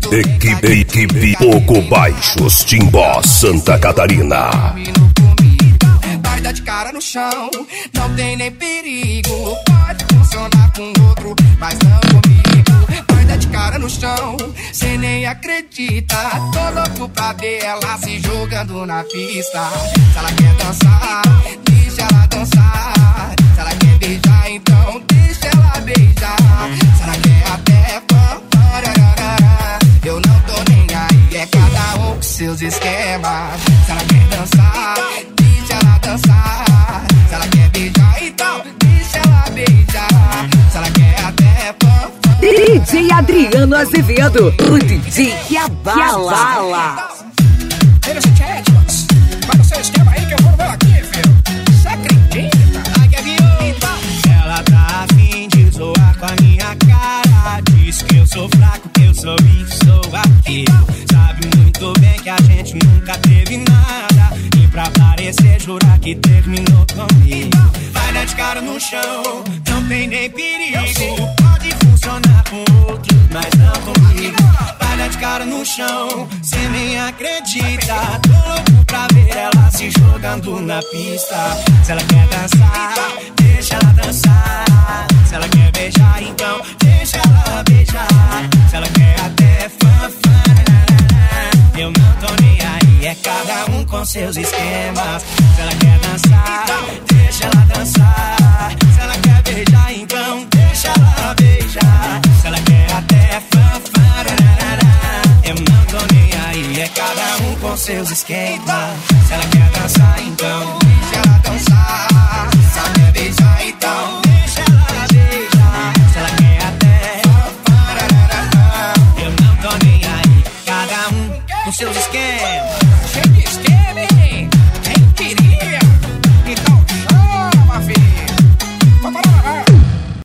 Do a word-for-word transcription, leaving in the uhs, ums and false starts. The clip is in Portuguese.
Equipe, equipe Pouco Baixos, Timbó, Santa Catarina. Vai dar de cara no chão, não tem nem perigo. Pode funcionar com outro, mas não comigo. Vai dar de cara no chão, cê nem acredita. Tô louco pra ver ela se jogando na pista. Se ela quer dançar, deixa ela dançar. Se ela quer beijar, então deixa ela beijar. Se ela quer até fanfarararara, eu não tô nem aí, é cada um com seus esquemas. Se ela quer dançar, deixa ela dançar. Se ela quer beijar, então deixa ela beijar. Se ela quer até fanfarararara. D J Adriano Azevedo, o D J que abala. Tira esse chat, mas vai no seu esquema aí que eu vou ver aqui, filho. Você acredita? Ai, que avião. Ela tá afim de zoar com a minha cara. Diz que eu sou fraco, que eu sou isso, sou aquilo. Sabe muito bem que a gente nunca teve nada. E pra parecer, jurar que terminou comigo. Vai dar de cara no chão, não tem nem perigo. Pode funcionar com outro, mas não comigo. Vai dar de cara no chão, cê nem acredita. Tô louco pra ver ela se jogando na pista. Se ela quer dançar, deixa ela dançar. Se ela quer beijar, então deixa ela beijar. Se ela quer até fanfararara, eu não tô nem aí, é cada um com seus esquemas. Se ela quer dançar, deixa ela dançar. Se ela quer beijar, então deixa ela beijar. Se ela quer até fanfararara, eu não tô nem aí, é cada um com seus esquemas. Se ela quer dançar,